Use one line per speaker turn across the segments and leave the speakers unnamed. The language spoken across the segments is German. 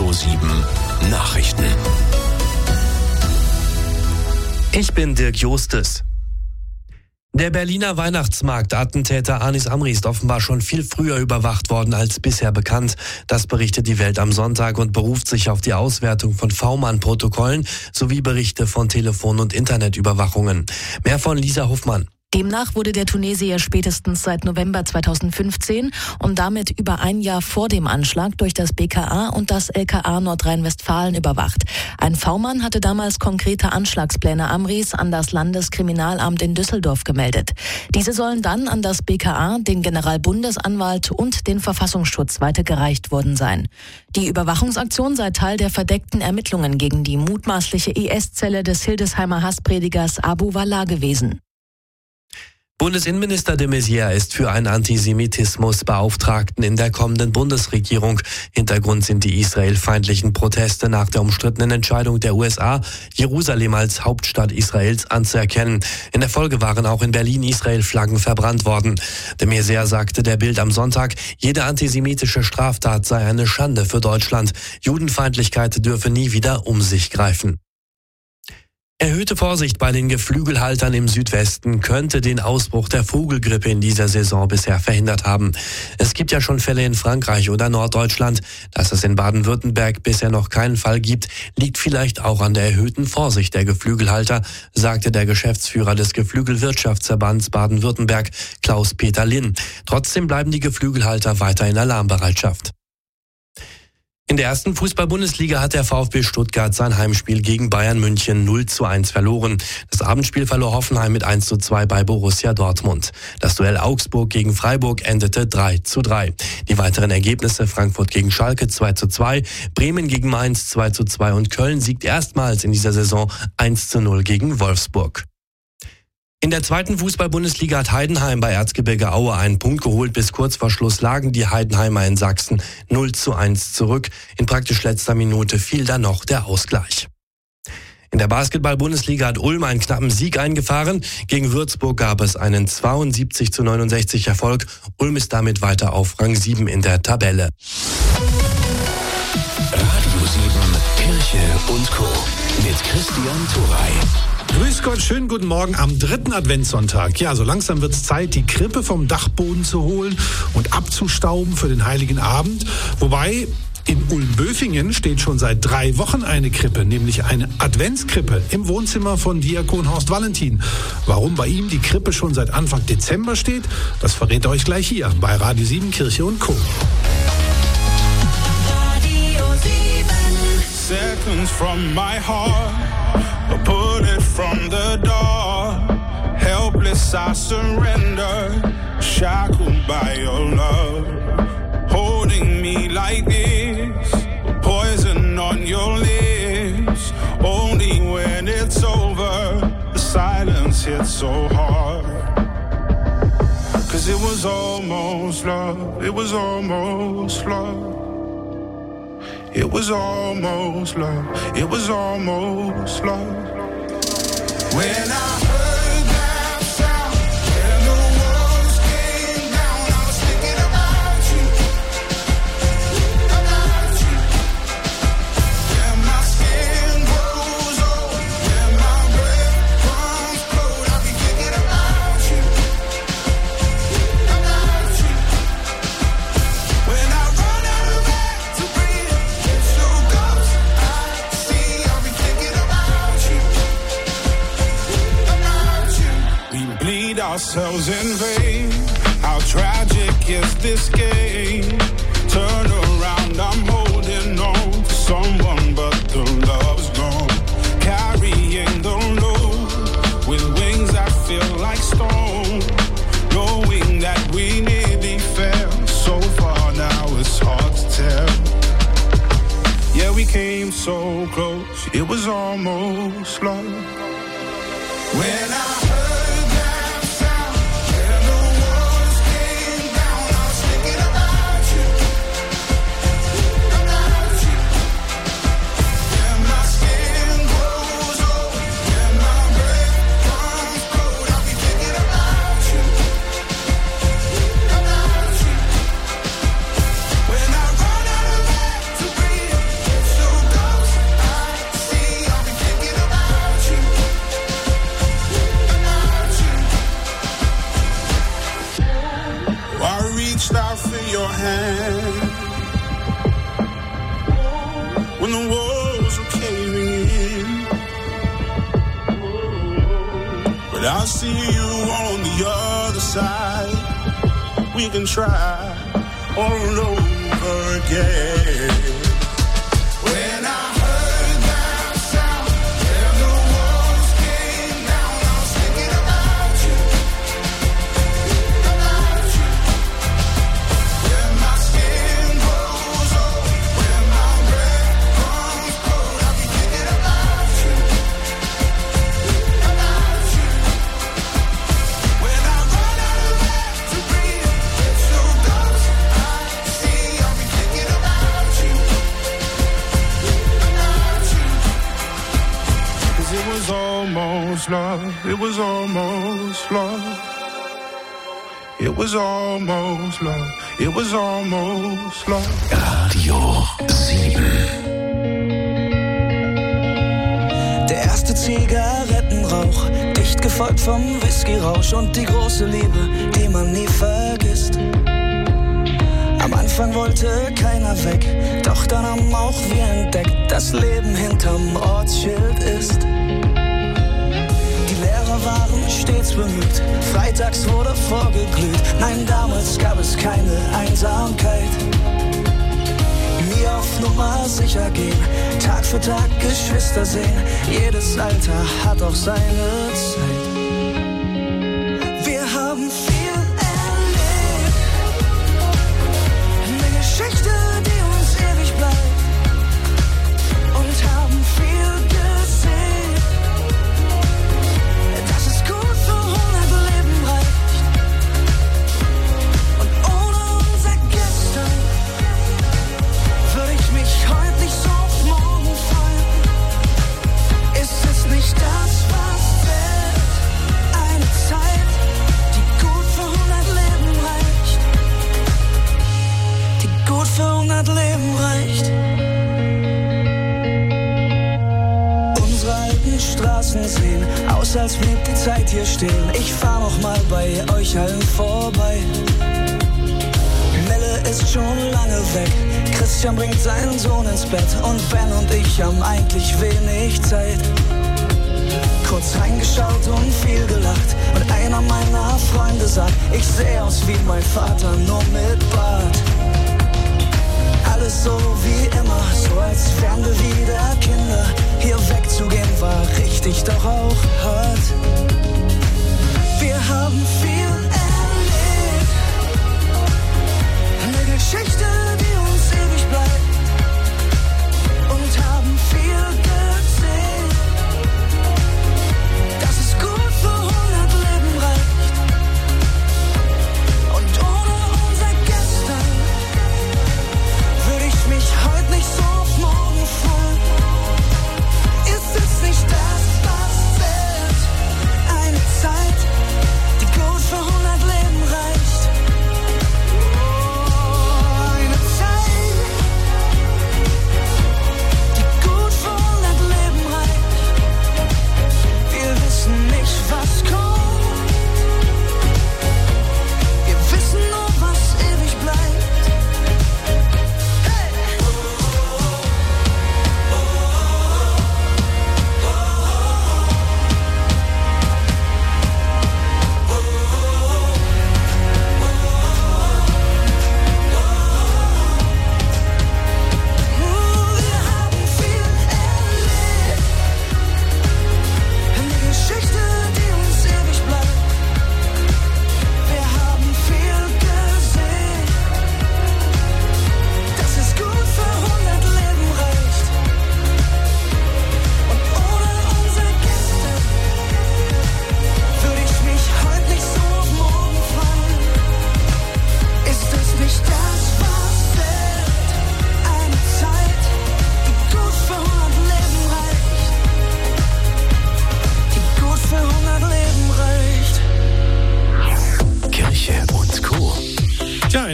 Radio 7 Nachrichten.
Ich bin Dirk Justus. Der Berliner Weihnachtsmarkt-Attentäter Anis Amri ist offenbar schon viel früher überwacht worden als bisher bekannt. Das berichtet die Welt am Sonntag und beruft sich auf die Auswertung von V-Mann-Protokollen sowie Berichte von Telefon- und Internetüberwachungen. Mehr von Lisa Hoffmann.
Demnach wurde der Tunesier spätestens seit November 2015 und damit über ein Jahr vor dem Anschlag durch das BKA und das LKA Nordrhein-Westfalen überwacht. Ein V-Mann hatte damals konkrete Anschlagspläne Amris an das Landeskriminalamt in Düsseldorf gemeldet. Diese sollen dann an das BKA, den Generalbundesanwalt und den Verfassungsschutz weitergereicht worden sein. Die Überwachungsaktion sei Teil der verdeckten Ermittlungen gegen die mutmaßliche IS-Zelle des Hildesheimer Hasspredigers Abu Wallah gewesen.
Bundesinnenminister de Maizière ist für einen Antisemitismusbeauftragten in der kommenden Bundesregierung. Hintergrund sind die israelfeindlichen Proteste nach der umstrittenen Entscheidung der USA, Jerusalem als Hauptstadt Israels anzuerkennen. In der Folge waren auch in Berlin Israel-Flaggen verbrannt worden. De Maizière sagte der Bild am Sonntag, jede antisemitische Straftat sei eine Schande für Deutschland. Judenfeindlichkeit dürfe nie wieder um sich greifen. Erhöhte Vorsicht bei den Geflügelhaltern im Südwesten könnte den Ausbruch der Vogelgrippe in dieser Saison bisher verhindert haben. Es gibt ja schon Fälle in Frankreich oder Norddeutschland. Dass es in Baden-Württemberg bisher noch keinen Fall gibt, liegt vielleicht auch an der erhöhten Vorsicht der Geflügelhalter, sagte der Geschäftsführer des Geflügelwirtschaftsverbands Baden-Württemberg, Klaus-Peter Linn. Trotzdem bleiben die Geflügelhalter weiter in Alarmbereitschaft. In der ersten Fußball-Bundesliga hat der VfB Stuttgart sein Heimspiel gegen Bayern München 0:1 verloren. Das Abendspiel verlor Hoffenheim mit 1:2 bei Borussia Dortmund. Das Duell Augsburg gegen Freiburg endete 3:3. Die weiteren Ergebnisse: Frankfurt gegen Schalke 2:2, Bremen gegen Mainz 2:2 und Köln siegt erstmals in dieser Saison 1:0 gegen Wolfsburg. In der zweiten Fußball-Bundesliga hat Heidenheim bei Erzgebirge Aue einen Punkt geholt. Bis kurz vor Schluss lagen die Heidenheimer in Sachsen 0:1 zurück. In praktisch letzter Minute fiel dann noch der Ausgleich. In der Basketball-Bundesliga hat Ulm einen knappen Sieg eingefahren. Gegen Würzburg gab es einen 72:69 Erfolg. Ulm ist damit weiter auf Rang 7 in der Tabelle.
Radio 7 Kirche und Co. mit Christian Turey.
Grüß Gott, schönen guten Morgen am 3. Adventssonntag. Ja, so langsam wird es Zeit, die Krippe vom Dachboden zu holen und abzustauben für den Heiligen Abend. Wobei in Ulm-Böfingen steht schon seit 3 Wochen eine Krippe, nämlich eine Adventskrippe im Wohnzimmer von Diakon Horst Valentin. Warum bei ihm die Krippe schon seit Anfang Dezember steht, das verrät er euch gleich hier bei Radio 7 Kirche und Co.
Seconds from my heart, I put it from the door. Helpless I surrender, shackled by your love. Holding me like this, poison on your lips. Only when it's over, the silence hits so hard. 'Cause it was almost love, it was almost love. It was almost love, it was almost love. When I heard that sound, and the walls came down, I was thinking about you. When my skin grows old, when my breath comes cold, I'll be thinking about you. When I run out of air to breathe, ourselves in vain. How tragic is this game? Turn around, I'm holding on to someone, but the love's gone. Carrying the load with wings that feel like stone. Knowing that we nearly fell so far, now it's hard to tell. Yeah, we came so close, it was almost love. When I see you on the other side. We can try all over again. When I heard that sound, and the walls came down, I was thinking about you. When my skin grows old, when my breath comes cold, I'll be thinking about you. When I run out of air to breathe, it's so dark I see, I'll be thinking about you. Cause it was almost love, it was almost love. It was almost love, it was almost love.
Radio 7.
Der erste Zigarettenrauch, dicht gefolgt vom Whiskyrausch und die große Liebe, die man nie vergisst. Am Anfang wollte keiner weg, doch dann haben auch wir entdeckt, das Leben hinterm Ortsschild ist. Die Lehrer waren stets bemüht, freitags wurde vorgeglüht. Nein, damals gab es keine Einsamkeit. Nie auf Nummer sicher gehen, Tag für Tag Geschwister sehen. Jedes Alter hat auch seine Zeit. Wir haben viel erlebt, eine Geschichte, die uns ewig bleibt. Und haben viel gesehen, dass es gut für 100 Leben reicht. Und ohne unser Gestern würde ich mich heute nicht so auf morgen freuen. Ist es nicht das, was zählt? Eine Zeit, die gut für 100 Leben reicht. Die gut für 100 Leben reicht. Unsere alten Straßen sehen aus, als blieb die Zeit hier stehen. Ich fahr noch mal bei euch allen vorbei. Melle ist schon lange weg, Christian bringt seinen Sohn ins Bett und Ben und ich haben eigentlich wenig Zeit. Kurz reingeschaut und viel gelacht und einer meiner Freunde sagt, ich seh aus wie mein Vater, nur mit Bart. Alles so wie immer, so als wären wir wieder Kinder. Hier wegzugehen war richtig, doch auch hart. Wir haben viel erlebt, eine Geschichte, die uns ewig bleibt. Und haben viel gesehen, dass es gut für 100 Leben reicht. Und ohne unser Gestern würde ich mich heute nicht so auf morgen freuen. Ist es nicht das, was zählt? Eine Zeit, die gut für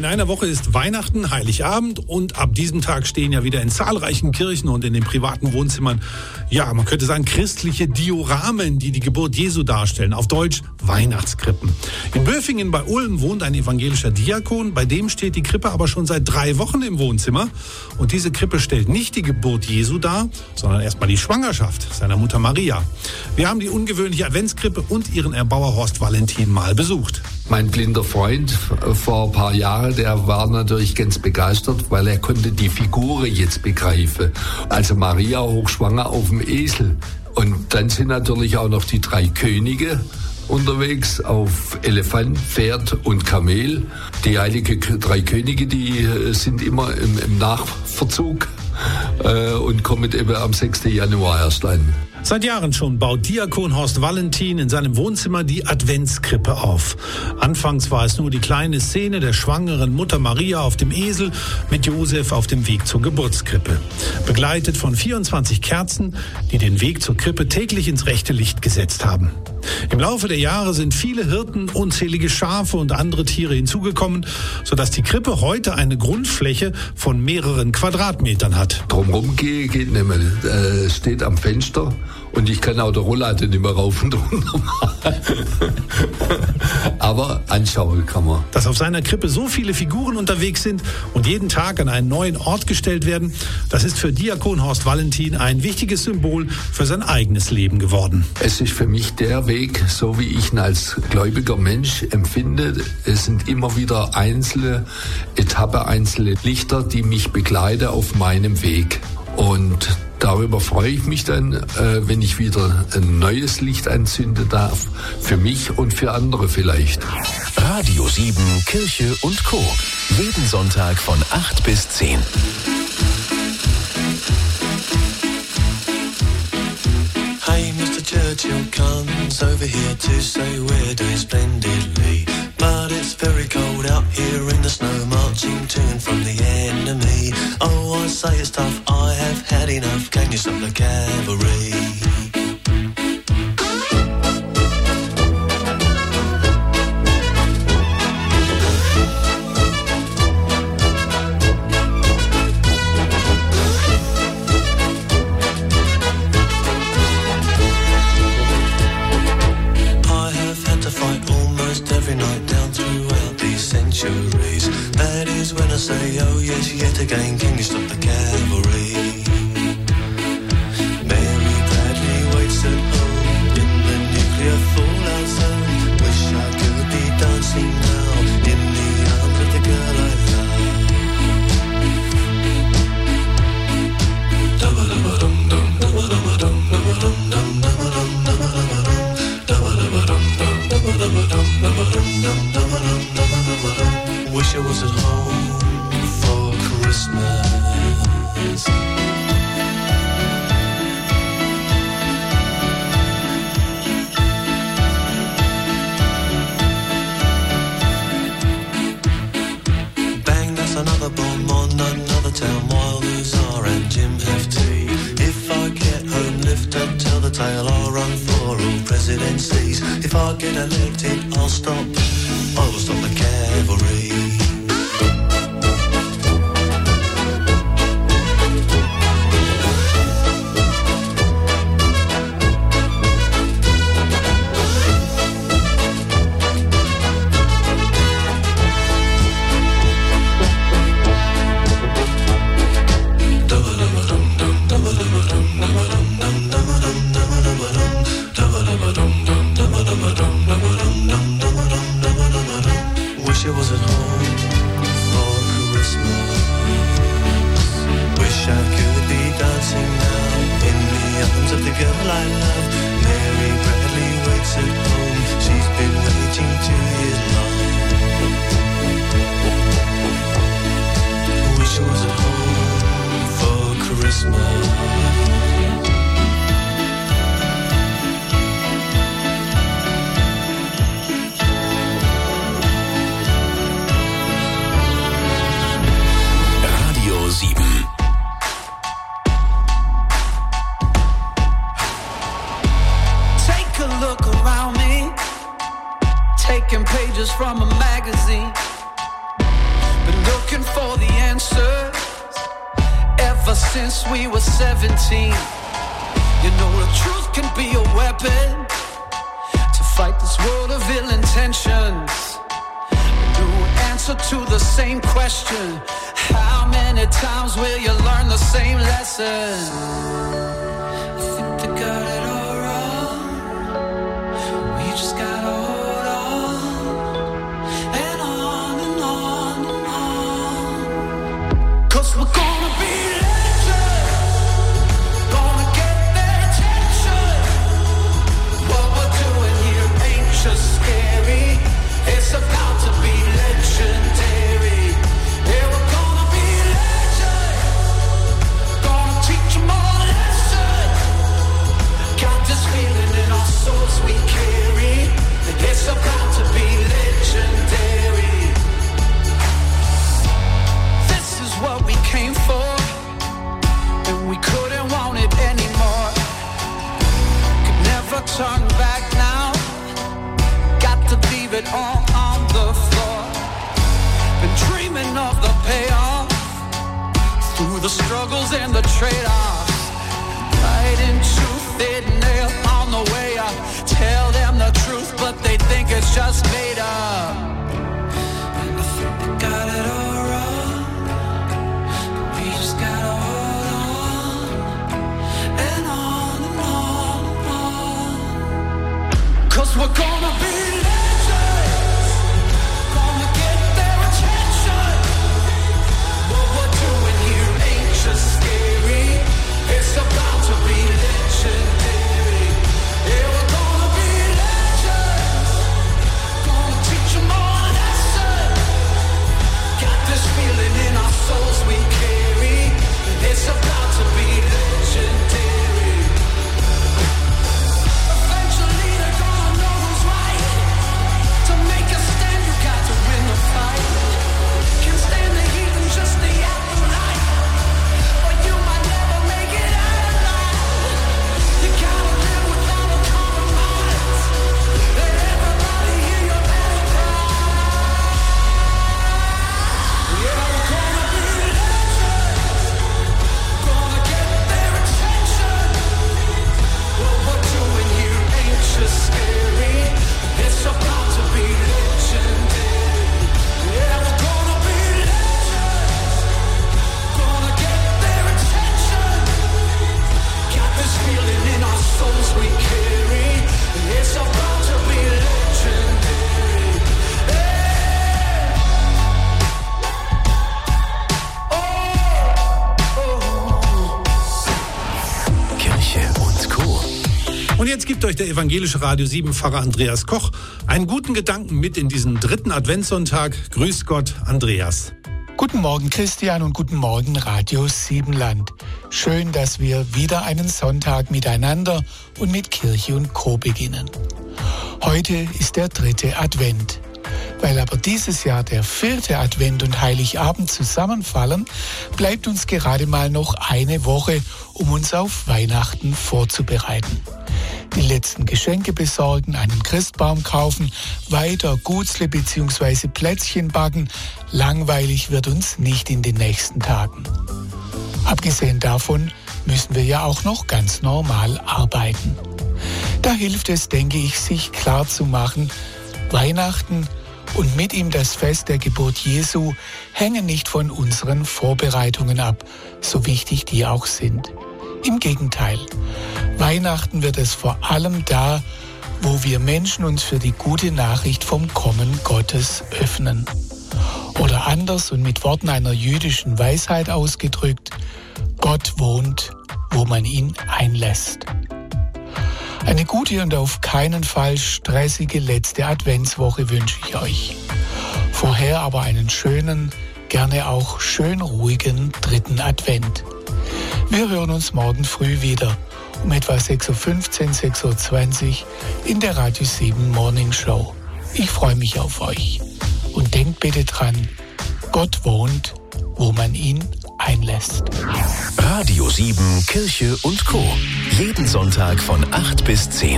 in einer Woche ist Weihnachten, Heiligabend und ab diesem Tag stehen ja wieder in zahlreichen Kirchen und in den privaten Wohnzimmern, ja, man könnte sagen, christliche Dioramen, die die Geburt Jesu darstellen. Auf Deutsch Weihnachtskrippen. In Böfingen bei Ulm wohnt ein evangelischer Diakon, bei dem steht die Krippe aber schon seit 3 Wochen im Wohnzimmer. Und diese Krippe stellt nicht die Geburt Jesu dar, sondern erstmal die Schwangerschaft seiner Mutter Maria. Wir haben die ungewöhnliche Adventskrippe und ihren Erbauer Horst Valentin mal besucht.
Mein blinder Freund vor ein paar Jahren, der war natürlich ganz begeistert, weil er konnte die Figur jetzt begreifen. Also Maria hochschwanger auf dem Esel. Und dann sind natürlich auch noch die 3 Könige unterwegs auf Elefant, Pferd und Kamel. Die heiligen 3 Könige, die sind immer im Nachverzug und kommen eben am 6. Januar erst an.
Seit Jahren schon baut Diakon Horst Valentin in seinem Wohnzimmer die Adventskrippe auf. Anfangs war es nur die kleine Szene der schwangeren Mutter Maria auf dem Esel mit Josef auf dem Weg zur Geburtskrippe. Begleitet von 24 Kerzen, die den Weg zur Krippe täglich ins rechte Licht gesetzt haben. Im Laufe der Jahre sind viele Hirten, unzählige Schafe und andere Tiere hinzugekommen, sodass die Krippe heute eine Grundfläche von mehreren Quadratmetern hat.
Drumherum geht nicht mehr. Steht am Fenster und ich kann auch der Rollade nicht mehr rauf und runter machen. Aber anschauen kann man.
Dass auf seiner Krippe so viele Figuren unterwegs sind und jeden Tag an einen neuen Ort gestellt werden, das ist für Diakon Horst Valentin ein wichtiges Symbol für sein eigenes Leben geworden.
Es ist für mich der Weg, so wie ich ihn als gläubiger Mensch empfinde. Es sind immer wieder einzelne Etappen, einzelne Lichter, die mich begleiten auf meinem Weg. Und darüber freue ich mich dann, wenn ich wieder ein neues Licht anzünden darf. Für mich und für andere vielleicht.
Radio 7, Kirche und Co. Jeden Sonntag von 8 bis 10.
Hey, Mr. Churchill comes over here to say we're doing splendidly. But it's very cold out here in the snow, marching to and from the enemy. Oh, I say it's tough, I have had enough. Can you stop the cavalry? That is when I say, oh yes, yet again, can you stop the cavalry? Mary Bradley waits at home in the nuclear fallout zone. Wish I could be dancing now in the arms of the girl I love. Wish I was at home for Christmas. Bang, that's another bomb on another town. Wilders are and Jim have tea. If I get home, lift and tell the tale. I'll run for all presidencies. If I get elected, I'll stop. I will stop the cavalry. Wish I was at home for Christmas. Wish I could be dancing now in the arms of the girl I love. Mary Bradley waits at home. She's been waiting 2 years long. Wish I was at home for Christmas.
From a magazine, since we were 17. You know the truth can be a weapon to fight this world of ill intentions. New answer to the same question. How many times will you learn the same lesson? I think they got it all wrong. We just gotta hold on and on and on and on. 'Cause we're gonna be legends, gonna get their attention. What we're doing here ain't just scary, it's about to be legendary. Yeah, we're gonna be legends, gonna teach them all a lesson. Got this feeling in our souls we carry, it's about to be legendary. This is what we came for, and we couldn't want it anymore. Could never turn back now, got to leave it all on the floor. Been dreaming of the payoff, through the struggles and the trade-offs. Fighting tooth and nail on the way up. Tell them the truth, but they think it's just made up. And I think they got it all wrong. We just gotta hold on and on and on and on. 'Cause we're gonna be legends, gonna get their attention. What we're doing here ain't just scary, it's about to be legendary. Yeah, we're gonna be legends, gonna teach them all a lesson. Got this feeling in our souls we carry, it's about to be legendary. Eventually they're gonna know who's right. To make a stand you got to win the fight. Can't stand the heat and just stay out the light, or you might never make it out alive. You gotta live without a compromise. Let everybody hear your battle cry. Yeah, we're gonna be legends, gonna get their attention. What we're doing here ain't just scary, it's about to be legendary. Yeah, we're gonna be legends, gonna get their attention. Got this feeling in our souls we carry, it's about to be legendary. Hey.
Kirche und Co.
Und jetzt gibt euch der evangelische Radio 7 Pfarrer Andreas Koch einen guten Gedanken mit in diesen 3. Adventssonntag. Grüß Gott, Andreas.
Guten Morgen, Christian, und guten Morgen, Radio Siebenland. Schön, dass wir wieder einen Sonntag miteinander und mit Kirche und Co. beginnen. Heute ist der 3. Advent. Weil aber dieses Jahr der 4. Advent und Heiligabend zusammenfallen, bleibt uns gerade mal noch eine Woche, um uns auf Weihnachten vorzubereiten. Die letzten Geschenke besorgen, einen Christbaum kaufen, weiter Gutzle bzw. Plätzchen backen. Langweilig wird uns nicht in den nächsten Tagen. Abgesehen davon müssen wir ja auch noch ganz normal arbeiten. Da hilft es, denke ich, sich klarzumachen, Weihnachten und mit ihm das Fest der Geburt Jesu hängen nicht von unseren Vorbereitungen ab, so wichtig die auch sind. Im Gegenteil, Weihnachten wird es vor allem da, wo wir Menschen uns für die gute Nachricht vom Kommen Gottes öffnen. Oder anders und mit Worten einer jüdischen Weisheit ausgedrückt, Gott wohnt, wo man ihn einlässt. Eine gute und auf keinen Fall stressige letzte Adventswoche wünsche ich euch. Vorher aber einen schönen, gerne auch schön ruhigen 3. Advent. Wir hören uns morgen früh wieder um etwa 6.15 Uhr, 6.20 Uhr in der Radio 7 Morning Show. Ich freue mich auf euch. Und denkt bitte dran, Gott wohnt, wo man ihn einlässt.
Radio 7 Kirche und Co. Jeden Sonntag von 8 bis 10.
I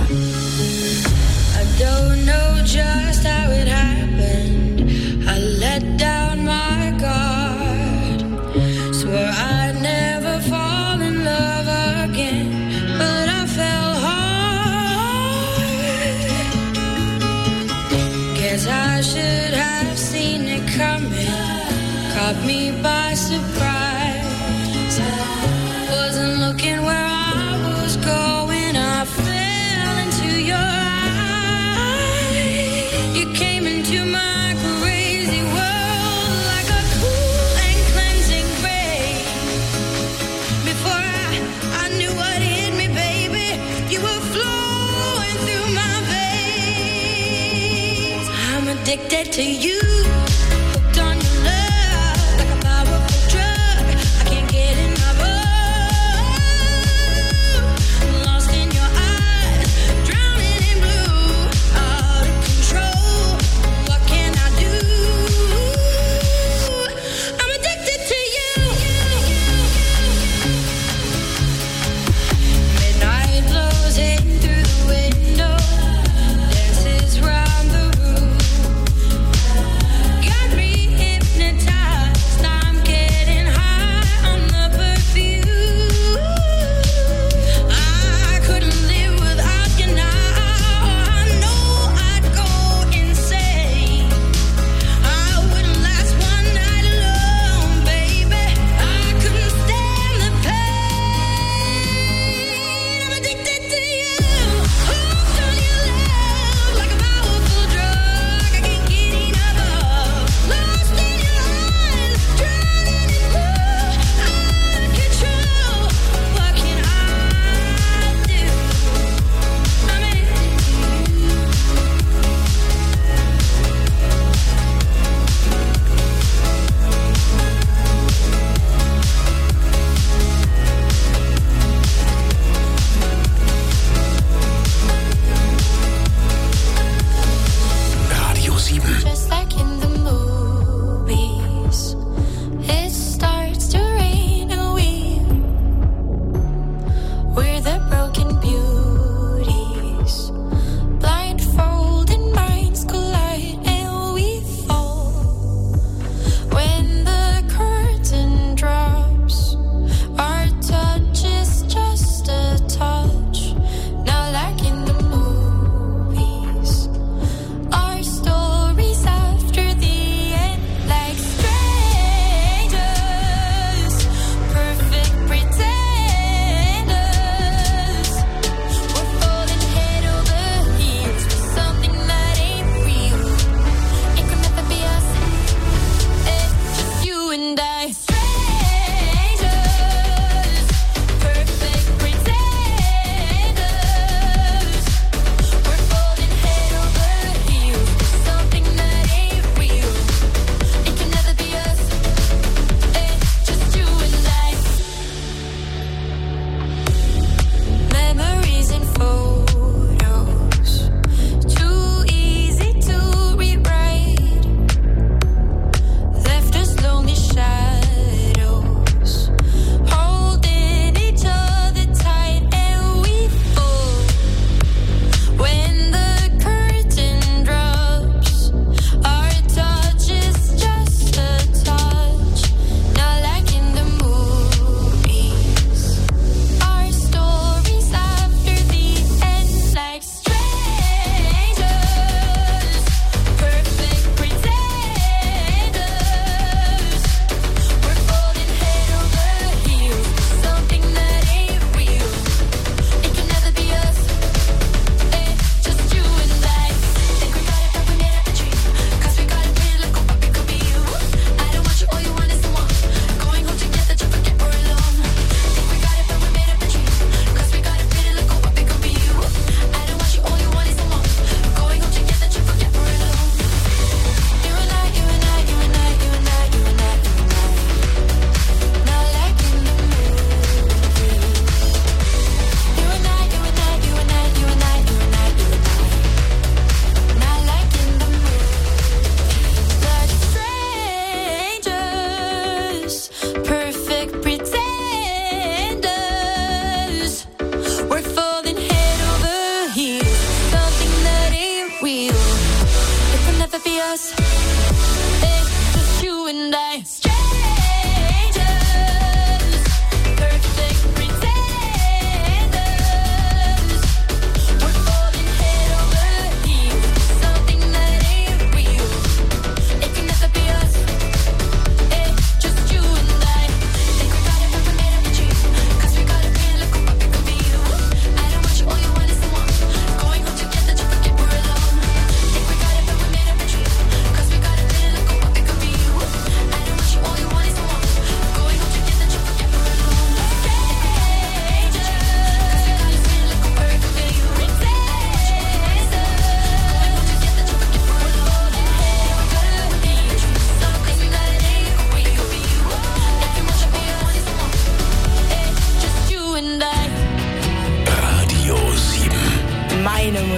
don't know just how it happened. I let down my guard. Swore I'd never fall. me by surprise. Wasn't looking where I was going. I fell into your eyes. You came into my crazy world like a cool and cleansing rain. Before I knew what hit me, baby, you were flowing through my veins. I'm addicted to you. Hooked on your love like a powerful drug. I can't get enough of. Lost in your eyes, drowning in blue. Out of control, what can I do? I'm addicted to you. Midnight blows in through the window, dances round the room.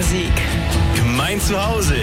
Musik.
Mein Zuhause.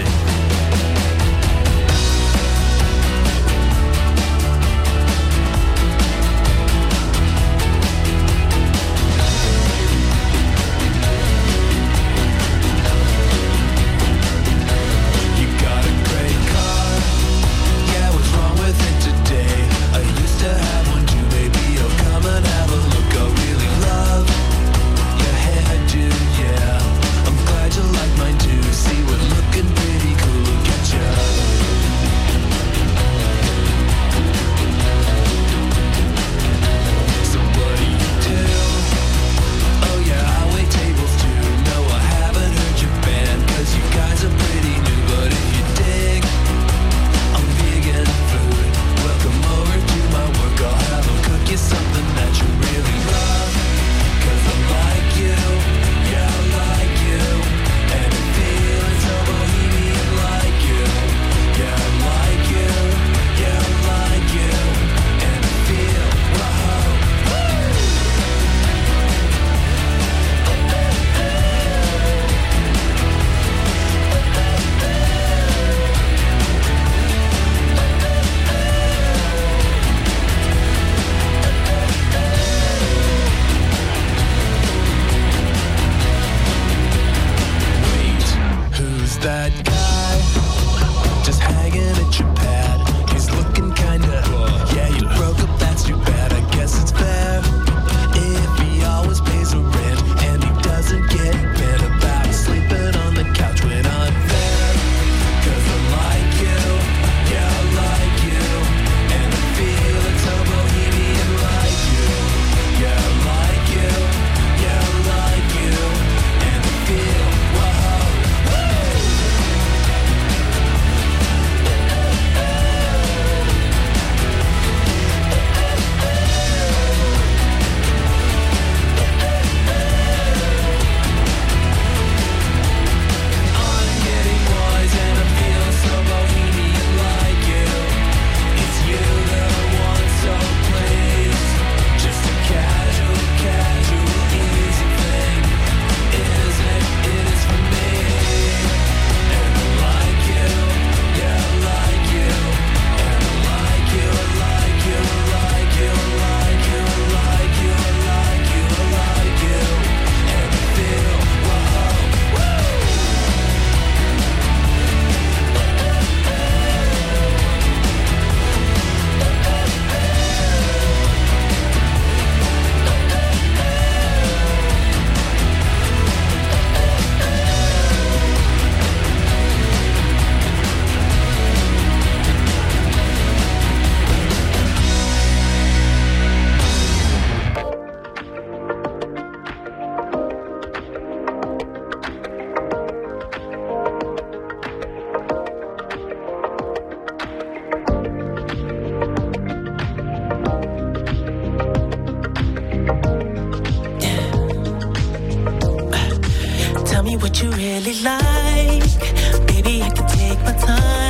what you really like. Baby, I can take my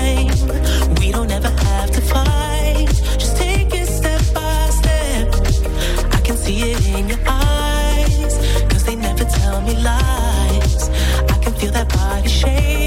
time. We don't ever have to fight. Just take it step by step. I can see it in your eyes, 'cause they never tell me lies. I can feel that body shake.